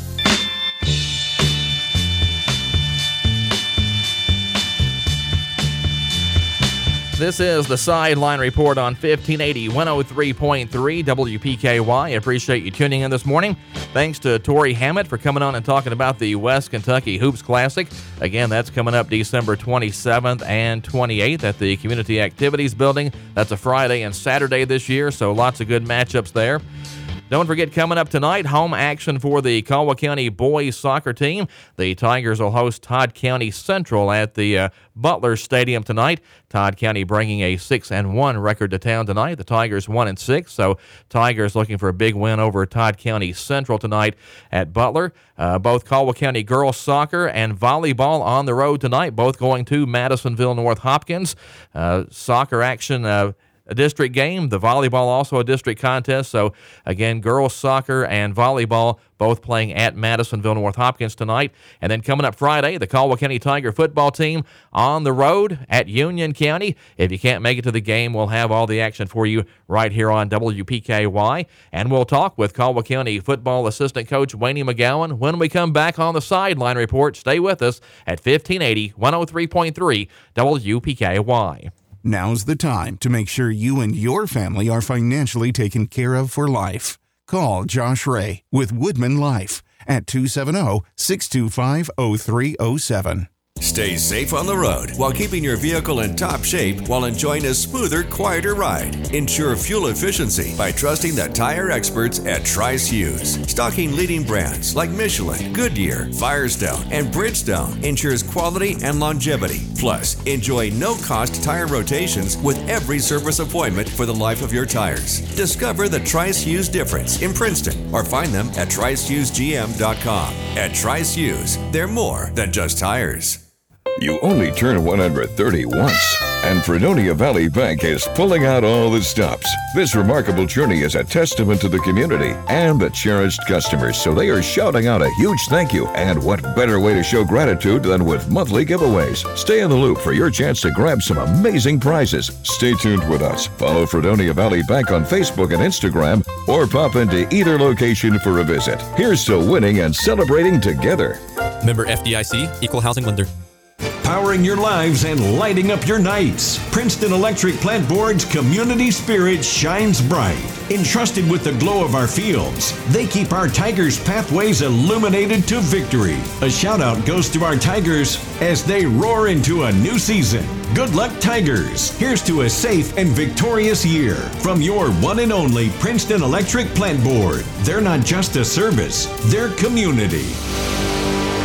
This is the Sideline Report on fifteen eighty, one oh three point three W P K Y. I appreciate you tuning in this morning. Thanks to Tori Hammett for coming on and talking about the West Kentucky Hoops Classic. Again, that's coming up December twenty-seventh and twenty-eighth at the Community Activities Building. That's a Friday and Saturday this year, so lots of good matchups there. Don't forget, coming up tonight, home action for the Caldwell County boys soccer team. The Tigers will host Todd County Central at the uh, Butler Stadium tonight. Todd County bringing a six and one record to town tonight. The Tigers one and six, so Tigers looking for a big win over Todd County Central tonight at Butler. Uh, both Caldwell County girls soccer and volleyball on the road tonight, both going to Madisonville North Hopkins. Uh, soccer action uh, a district game. The volleyball also a district contest. So, again, girls soccer and volleyball both playing at Madisonville North Hopkins tonight. And then coming up Friday, the Caldwell County Tiger football team on the road at Union County. If you can't make it to the game, we'll have all the action for you right here on W P K Y. And we'll talk with Caldwell County football assistant coach Wayne McGowan when we come back on the Sideline Report. Stay with us at fifteen eighty, one oh three point three W P K Y. Now's the time to make sure you and your family are financially taken care of for life. Call Josh Ray with Woodman Life at two seven zero, six two five, zero three zero seven. Stay safe on the road while keeping your vehicle in top shape while enjoying a smoother, quieter ride. Ensure fuel efficiency by trusting the tire experts at Trice Hughes. Stocking leading brands like Michelin, Goodyear, Firestone, and Bridgestone ensures quality and longevity. Plus, enjoy no-cost tire rotations with every service appointment for the life of your tires. Discover the Trice Hughes difference in Princeton or find them at trice hughes g m dot com. At Trice Hughes, they're more than just tires. You only turn one hundred thirty once, and Fredonia Valley Bank is pulling out all the stops. This remarkable journey is a testament to the community and the cherished customers, so they are shouting out a huge thank you. And what better way to show gratitude than with monthly giveaways? Stay in the loop for your chance to grab some amazing prizes. Stay tuned with us. Follow Fredonia Valley Bank on Facebook and Instagram, or pop into either location for a visit. Here's to winning and celebrating together. Member F D I C, Equal Housing Lender. Powering your lives and lighting up your nights. Princeton Electric Plant Board's community spirit shines bright. Entrusted with the glow of our fields, they keep our Tigers' pathways illuminated to victory. A shout out goes to our Tigers as they roar into a new season. Good luck, Tigers. Here's to a safe and victorious year from your one and only Princeton Electric Plant Board. They're not just a service, they're community.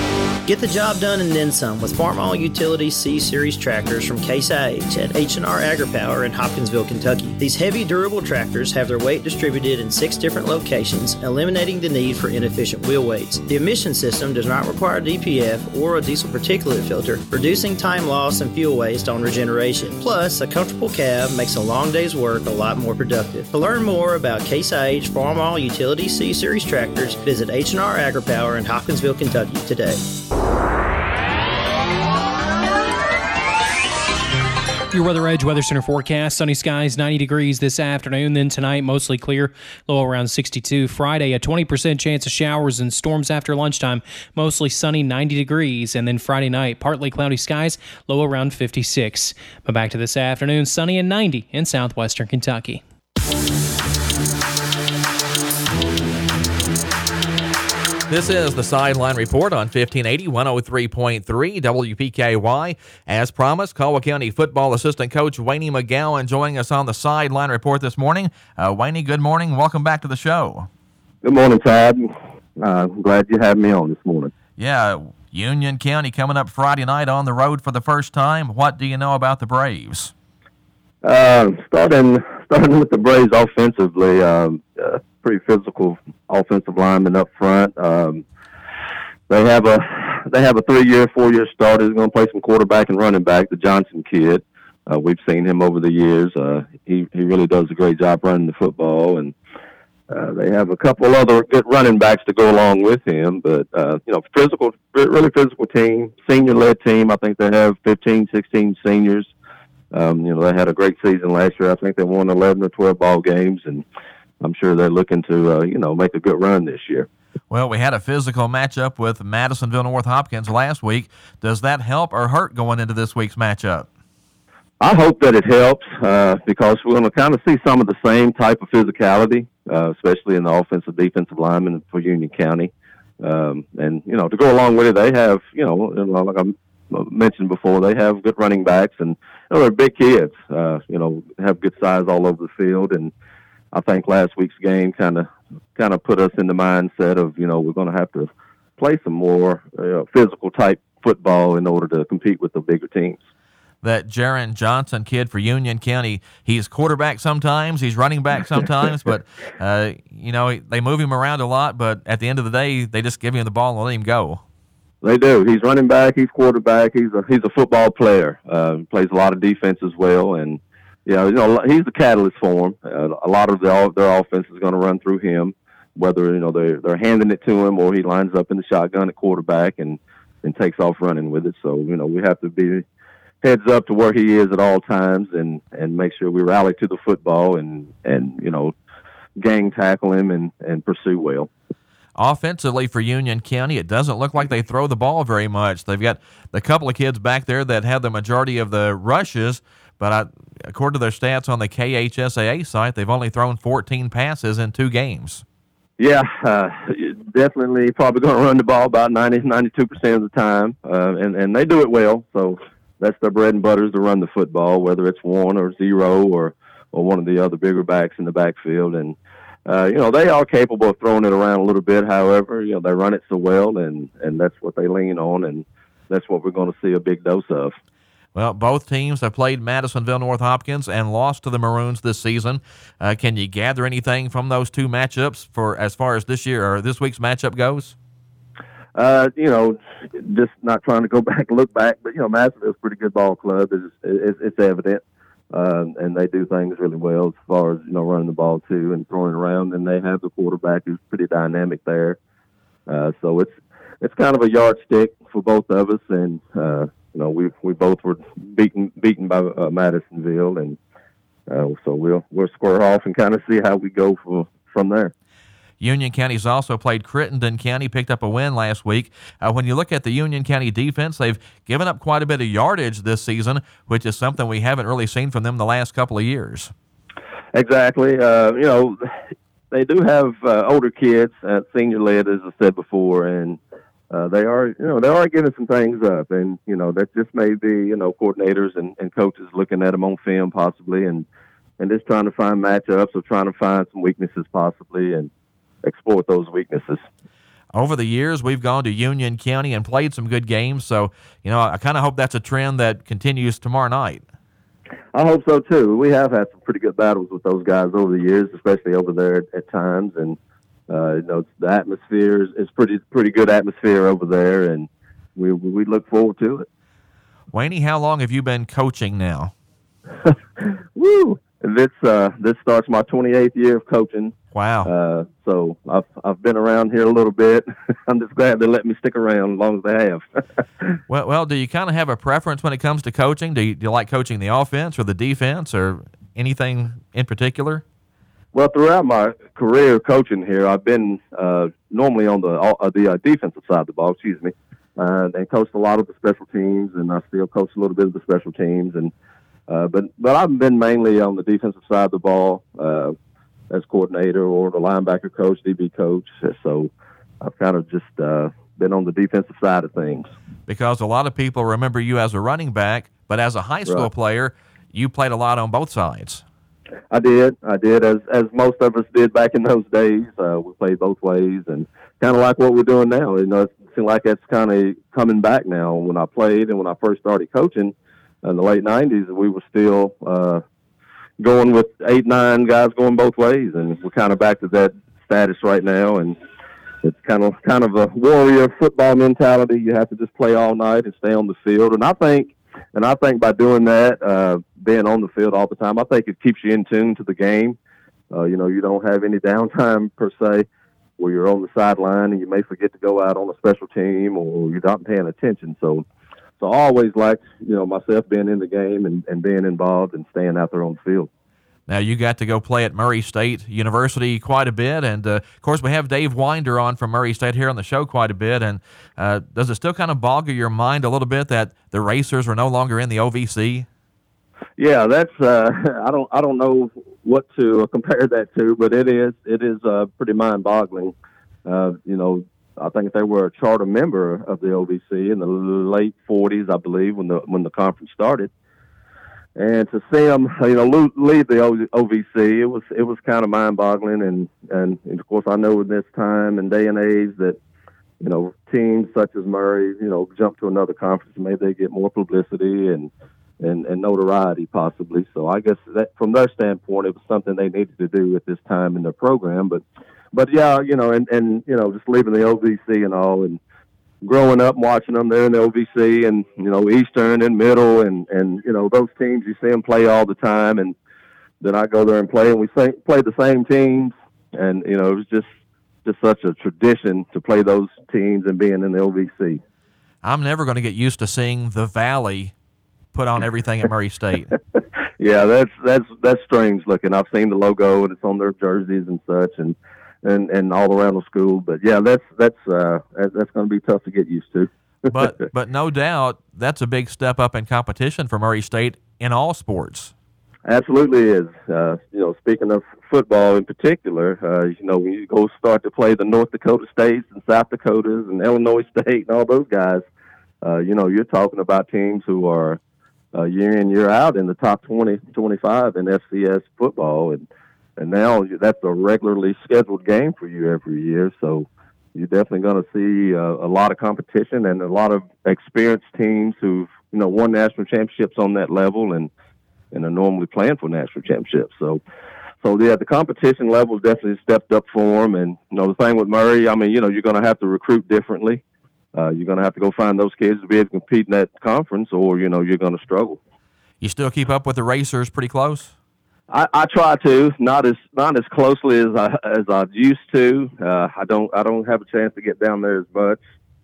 Get the job done and then some with Farmall Utility C-Series tractors from Case I H at H and R AgriPower in Hopkinsville, Kentucky. These heavy, durable tractors have their weight distributed in six different locations, eliminating the need for inefficient wheel weights. The emission system does not require D P F or a diesel particulate filter, reducing time loss and fuel waste on regeneration. Plus, a comfortable cab makes a long day's work a lot more productive. To learn more about Case I H Farmall Utility C-Series tractors, visit H and R AgriPower in Hopkinsville, Kentucky today. Your Weather Edge Weather Center forecast: sunny skies, ninety degrees this afternoon. Then tonight, mostly clear, low around sixty-two. Friday, a twenty percent chance of showers and storms after lunchtime, mostly sunny, ninety degrees. And then Friday night, partly cloudy skies, low around fifty-six. But back to this afternoon, sunny and ninety in southwestern Kentucky. This is the Sideline Report on fifteen eighty, one oh three point three W P K Y. As promised, Caldwell County football assistant coach Wayne McGowan joining us on the Sideline Report this morning. Uh, Wayne, good morning. Welcome back to the show. Good morning, Todd. Uh, I'm glad you had me on this morning. Yeah, Union County coming up Friday night on the road for the first time. What do you know about the Braves? Uh, starting starting with the Braves offensively, um, uh, pretty physical offensive lineman up front. Um, they have a they have a three-year, four-year starter who's going to play some quarterback and running back, the Johnson kid. Uh, we've seen him over the years. Uh, he he really does a great job running the football, and uh, they have a couple other good running backs to go along with him. But uh, you know, physical, really physical team, senior-led team. I think they have fifteen, sixteen seniors. Um, you know, they had a great season last year. I think they won eleven or twelve ball games, and I'm sure they're looking to, uh, you know, make a good run this year. Well, we had a physical matchup with Madisonville North Hopkins last week. Does that help or hurt going into this week's matchup? I hope that it helps uh, because we're going to kind of see some of the same type of physicality, uh, especially in the offensive, defensive linemen for Union County. Um, and, you know, to go along with it, they have, you know, like I mentioned before, they have good running backs, and you know, they're big kids, uh, you know, have good size all over the field. And I think last week's game kind of kind of put us in the mindset of, you know, we're going to have to play some more uh, physical type football in order to compete with the bigger teams. That Jaron Johnson kid for Union County, he's quarterback sometimes, he's running back sometimes, but, uh, you know, they move him around a lot, but at the end of the day, they just give him the ball and let him go. They do. He's running back, he's quarterback, he's a he's a football player, uh, plays a lot of defense as well, and, you know, you know he's the catalyst for them. Uh, a lot of the, their offense is going to run through him, whether, you know, they're, they're handing it to him or he lines up in the shotgun at quarterback and, and takes off running with it. So, you know, we have to be heads up to where he is at all times and, and make sure we rally to the football and, and you know, gang tackle him and, and pursue well. Offensively for Union County, it doesn't look like they throw the ball very much. They've got a couple of kids back there that have the majority of the rushes, but I, according to their stats on the K H S A A site, they've only thrown fourteen passes in two games. Yeah, uh, definitely probably going to run the ball about ninety, ninety-two percent of the time, uh, and, and they do it well. So that's their bread and butter is to run the football, whether it's one or zero or, or one of the other bigger backs in the backfield. And Uh, you know, they are capable of throwing it around a little bit. However, you know, they run it so well, and, and that's what they lean on, and that's what we're going to see a big dose of. Well, both teams have played Madisonville North Hopkins and lost to the Maroons this season. Uh, can you gather anything from those two matchups for as far as this year or this week's matchup goes? Uh, you know, just not trying to go back and look back, but, you know, Madisonville's a pretty good ball club. It's, it's, it's evident. Uh, and they do things really well as far as, you know, running the ball too and throwing it around. And they have the quarterback who's pretty dynamic there. Uh, so it's it's kind of a yardstick for both of us. And, uh, you know, we we both were beaten beaten by uh, Madisonville. And uh, so we'll, we'll square off and kind of see how we go for, from there. Union County's also played Crittenden County, picked up a win last week. Uh, when you look at the Union County defense, they've given up quite a bit of yardage this season, which is something we haven't really seen from them the last couple of years. Exactly. Uh, you know, they do have uh, older kids, uh, senior-led, as I said before, and uh, they are, you know, they are giving some things up. And, you know, that just may be, you know, coordinators and, and coaches looking at them on film possibly and, and just trying to find matchups or trying to find some weaknesses possibly and exploit those weaknesses. over the years, we've gone to Union County and played some good games. So, you know, I kind of hope that's a trend that continues tomorrow night. I hope so too. We have had some pretty good battles with those guys over the years, especially over there at, at times. And uh, you know, the atmosphere is, is pretty pretty good atmosphere over there, and we we look forward to it. Wayne, how long have you been coaching now? Woo! This uh, this starts my twenty-eighth year of coaching. Wow! Uh, so I've I've been around here a little bit. I'm just glad they let me stick around as long as they have. well, well, do you kind of have a preference when it comes to coaching? Do you, do you like coaching the offense or the defense or anything in particular? Well, throughout my career coaching here, I've been uh, normally on the uh, the uh, defensive side of the ball. Excuse me, uh, and coached a lot of the special teams, and I still coach a little bit of the special teams, and. Uh, but but I've been mainly on the defensive side of the ball uh, as coordinator or the linebacker coach, D B coach. So I've kind of just uh, been on the defensive side of things. Because a lot of people remember you as a running back, but as a high school Right. player, you played a lot on both sides. I did. I did, as as most of us did back in those days. Uh, we played both ways, and kind of like what we're doing now. You know, it seems like it's kind of coming back now. When I played and when I first started coaching, in the late nineties, we were still uh, going with eight, nine guys going both ways, and we're kind of back to that status right now. And it's kind of kind of a warrior football mentality. You have to just play all night and stay on the field. And I think, and I think by doing that, uh, being on the field all the time, I think it keeps you in tune to the game. Uh, you know, you don't have any downtime per se, where you're on the sideline and you may forget to go out on a special team or you're not paying attention. So. So I always liked, you know, myself being in the game and, and being involved and staying out there on the field. Now, you got to go play at Murray State University quite a bit. And, uh, of course, we have Dave Winder on from Murray State here on the show quite a bit. And uh, does it still kind of boggle your mind a little bit that the Racers are no longer in the O V C? Yeah, that's uh, I don't I don't know what to compare that to, but it is it is uh, pretty mind-boggling. Uh, you know, I think they were a charter member of the O V C in the late forties, I believe, when the when the conference started. And to see them, you know, leave the O V C, it was it was kind of mind-boggling. And, and and of course, I know in this time and day and age that, you know, teams such as Murray, you know, jump to another conference, maybe they get more publicity and and, and notoriety possibly. So I guess that from their standpoint, it was something they needed to do at this time in their program, but. But yeah, you know, and, and, you know, just leaving the O V C and all and growing up and watching them there in the O V C and, you know, Eastern and Middle and, and, you know, those teams, you see them play all the time. And then I go there and play and we say, play the same teams. And, you know, it was just, just such a tradition to play those teams and being in the O V C. I'm never going to get used to seeing the Valley put on everything at Murray State. Yeah, that's, that's, that's strange looking. I've seen the logo and it's on their jerseys and such. And, And, and all around the school, but yeah, that's that's uh, that's going to be tough to get used to. but but no doubt that's a big step up in competition for Murray State in all sports. Absolutely is. Uh, you know, speaking of football in particular, uh, you know, when you go start to play the North Dakota States and South Dakotas and Illinois State and all those guys, uh, you know, you're talking about teams who are uh, year in year out in the top twenty, twenty-five in F C S football, and. And now that's a regularly scheduled game for you every year. So you're definitely going to see uh, a lot of competition and a lot of experienced teams who've, you know, won national championships on that level and, and are normally playing for national championships. So, so yeah, the competition level definitely stepped up for them. And, you know, the thing with Murray, I mean, you know, you're going to have to recruit differently. Uh, you're going to have to go find those kids to be able to compete in that conference or, you know, you're going to struggle. You still keep up with the Racers pretty close? I, I try to, not as not as closely as I as I used to. Uh, I don't I don't have a chance to get down there as much.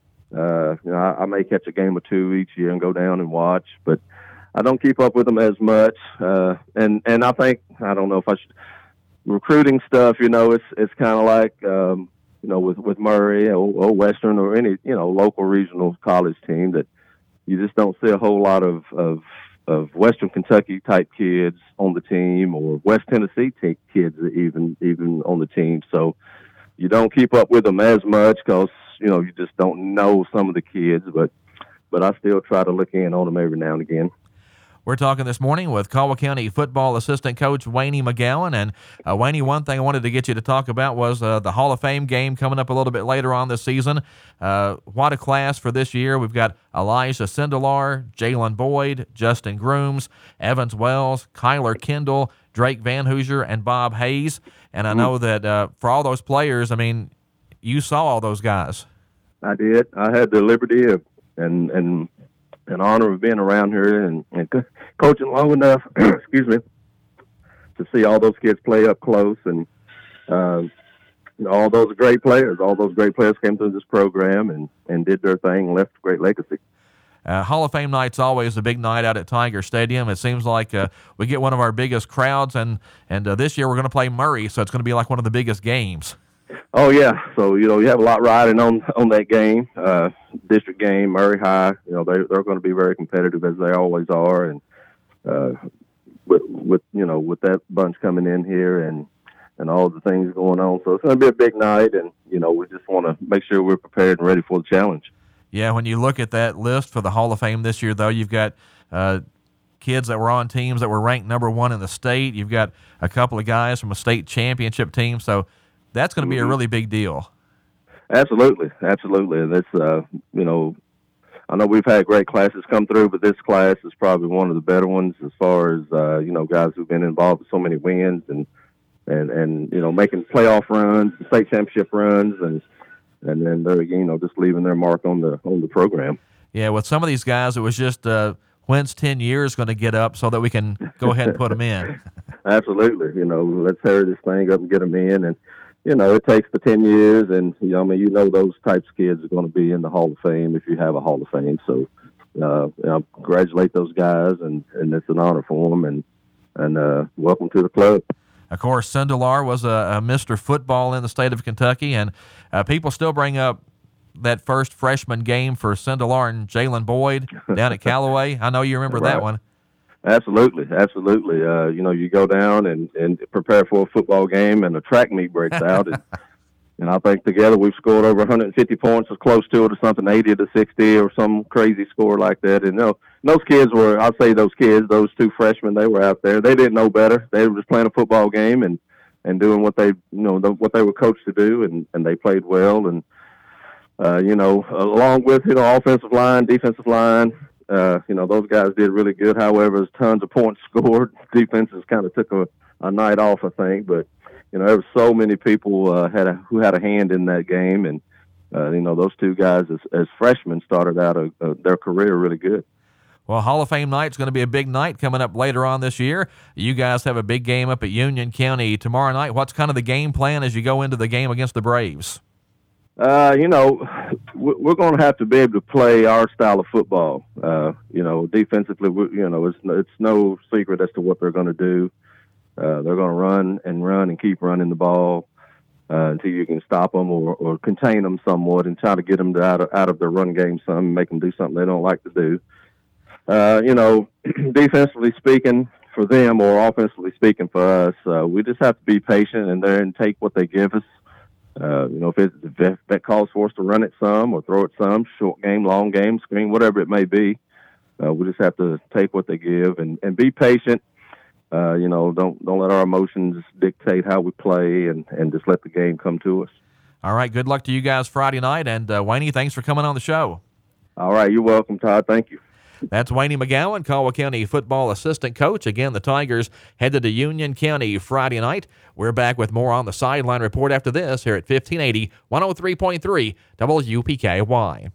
Uh, you know, I, I may catch a game or two each year and go down and watch, but I don't keep up with them as much. Uh, and and I think I don't know if I should recruiting stuff. You know, it's it's kind of like um, you know with with Murray or, or Western or any you know local regional college team that you just don't see a whole lot of of. of Western Kentucky type kids on the team or West Tennessee t- kids even even on the team. So you don't keep up with them as much because, you know, you just don't know some of the kids, but but I still try to look in on them every now and again. We're talking this morning with Caldwell County football assistant coach Wayne McGowan. And uh, Wayne, one thing I wanted to get you to talk about was uh, the Hall of Fame game coming up a little bit later on this season. Uh, what a class for this year. We've got Elijah Sindelar, Jalen Boyd, Justin Grooms, Evans Wells, Kyler Kendall, Drake Van Hoosier, and Bob Hayes. And I know that uh, for all those players, I mean, you saw all those guys. I did. I had the liberty of, and and an honor of being around here and, and co- coaching long enough, excuse me, to see all those kids play up close. And uh, you know, all those great players, all those great players came through this program and, and did their thing and left a great legacy. Uh, Hall of Fame night's always a big night out at Tiger Stadium. It seems like uh, we get one of our biggest crowds, and, and uh, this year we're going to play Murray, so it's going to be like one of the biggest games. Oh, yeah. So, you know, you have a lot riding on, on that game, uh, district game, Murray High. You know, they, they're going to be very competitive, as they always are. And uh, with, with, you know, with that bunch coming in here and, and all the things going on. So it's going to be a big night, and, you know, we just want to make sure we're prepared and ready for the challenge. Yeah, when you look at that list for the Hall of Fame this year, though, you've got uh, kids that were on teams that were ranked number one in the state. You've got a couple of guys from a state championship team. So that's going to be a really big deal. Absolutely, absolutely. And it's, uh, you know, I know we've had great classes come through, but this class is probably one of the better ones as far as, uh, you know, guys who've been involved with so many wins and, and, and you know, making playoff runs, state championship runs, and and then they're, you know, just leaving their mark on the on the program. Yeah, with some of these guys, it was just uh, when's ten years going to get up so that we can go ahead and put them in. Absolutely. You know, let's hurry this thing up and get them in. And, you know, it takes the ten years. And, you know, I mean, you know those types of kids are going to be in the Hall of Fame if you have a Hall of Fame. So, uh, you know, congratulate those guys, and, and it's an honor for them. And, and uh, welcome to the club. Of course, Sindelar was a, a Mister Football in the state of Kentucky, and uh, people still bring up that first freshman game for Sindelar and Jalen Boyd down at Callaway. I know you remember Right. that one. Absolutely, absolutely. Uh, you know, you go down and, and prepare for a football game, and a track meet breaks out. and, and I think together we've scored over one hundred fifty points, or close to it, or something, eighty to sixty, or some crazy score like that. And, you know, those kids were, I'll say those kids, those two freshmen, they were out there. They didn't know better. They were just playing a football game and, and doing what they, you know, the, what they were coached to do, and, and they played well. And, uh, you know, along with, you know, offensive line, defensive line, uh, you know, those guys did really good. However, there's tons of points scored. Defenses kind of took a, a night off, I think. But, you know, there were so many people uh, had a, who had a hand in that game. And, uh, you know, those two guys as, as freshmen started out a, a, their career really good. Well, Hall of Fame night's going to be a big night coming up later on this year. You guys have a big game up at Union County tomorrow night. What's kind of the game plan as you go into the game against the Braves? Uh, you know, we're going to have to be able to play our style of football. Uh, you know, defensively, you know, it's it's no secret as to what they're going to do. Uh, they're going to run and run and keep running the ball uh, until you can stop them or, or contain them somewhat, and try to get them to out of, out of their run game some, and make them do something they don't like to do. Uh, you know, defensively speaking for them, or offensively speaking for us, uh, we just have to be patient and there and take what they give us. Uh, you know, if, it, if that calls for us to run it some or throw it some, short game, long game, screen, whatever it may be, uh, we just have to take what they give and, and be patient. Uh, you know, don't don't let our emotions dictate how we play, and, and just let the game come to us. All right, good luck to you guys Friday night, and uh, Wayne, thanks for coming on the show. All right, you're welcome, Todd. Thank you. That's Wayne McGowan, Caldwell County football assistant coach. Again, the Tigers headed to Union County Friday night. We're back with more on the Sideline Report after this here at fifteen eighty, one oh three point three W P K Y.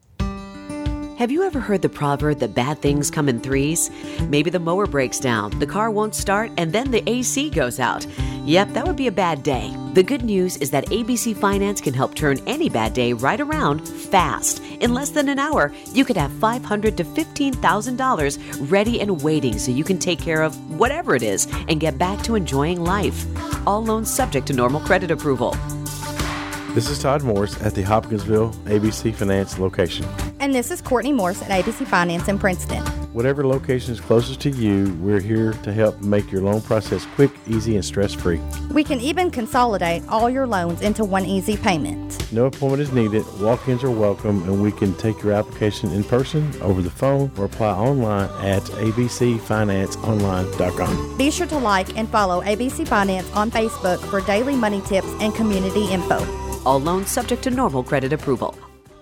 Have you ever heard the proverb that bad things come in threes? Maybe the mower breaks down, the car won't start, and then the A C goes out. Yep, that would be a bad day. The good news is that A B C Finance can help turn any bad day right around fast. In less than an hour, you could have five hundred thousand to fifteen thousand dollars ready and waiting so you can take care of whatever it is and get back to enjoying life. All loans subject to normal credit approval. This is Todd Morris at the Hopkinsville A B C Finance location. And this is Courtney Morse at A B C Finance in Princeton. Whatever location is closest to you, we're here to help make your loan process quick, easy, and stress-free. We can even consolidate all your loans into one easy payment. No appointment is needed, walk-ins are welcome, and we can take your application in person, over the phone, or apply online at a b c finance online dot com. Be sure to like and follow A B C Finance on Facebook for daily money tips and community info. All loans subject to normal credit approval.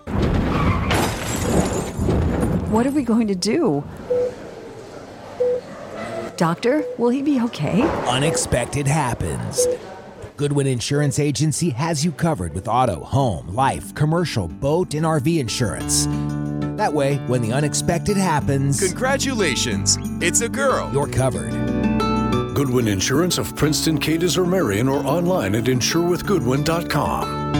What are we going to do? Doctor, will he be okay? Unexpected happens. Goodwin Insurance Agency has you covered with auto, home, life, commercial, boat, and R V insurance. That way, when the unexpected happens... Congratulations! It's a girl! You're covered. Goodwin Insurance of Princeton, Cadiz, or Marion, or online at insure with goodwin dot com.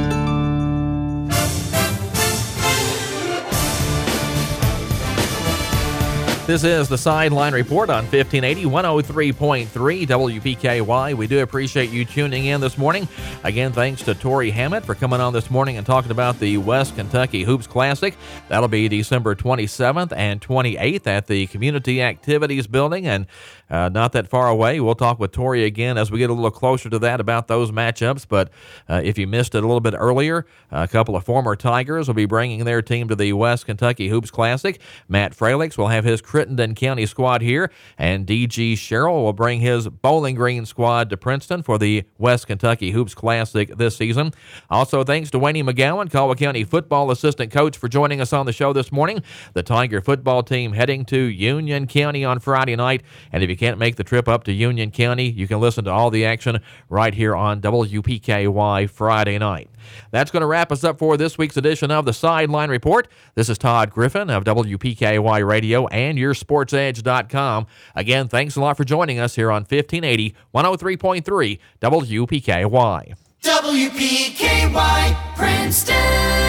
This is the Sideline Report on fifteen eighty, one oh three point three W P K Y. We do appreciate you tuning in this morning. Again, thanks to Tori Hammett for coming on this morning and talking about the West Kentucky Hoops Classic. That'll be December twenty-seventh and twenty-eighth at the Community Activities Building, and uh, not that far away. We'll talk with Tori again as we get a little closer to that about those matchups. But uh, if you missed it a little bit earlier, a couple of former Tigers will be bringing their team to the West Kentucky Hoops Classic. Matt Fralix will have his Crittenden County squad here, and D G Sherrill will bring his Bowling Green squad to Princeton for the West Kentucky Hoops Classic this season. Also, thanks to Wayne McGowan, Caldwell County football assistant coach, for joining us on the show this morning. The Tiger football team heading to Union County on Friday night, and if you can't make the trip up to Union County, you can listen to all the action right here on W P K Y Friday night. That's going to wrap us up for this week's edition of the Sideline Report. This is Todd Griffin of W P K Y Radio and your sports edge dot com. Again, thanks a lot for joining us here on fifteen eighty, one oh three point three W P K Y. W P K Y Princeton.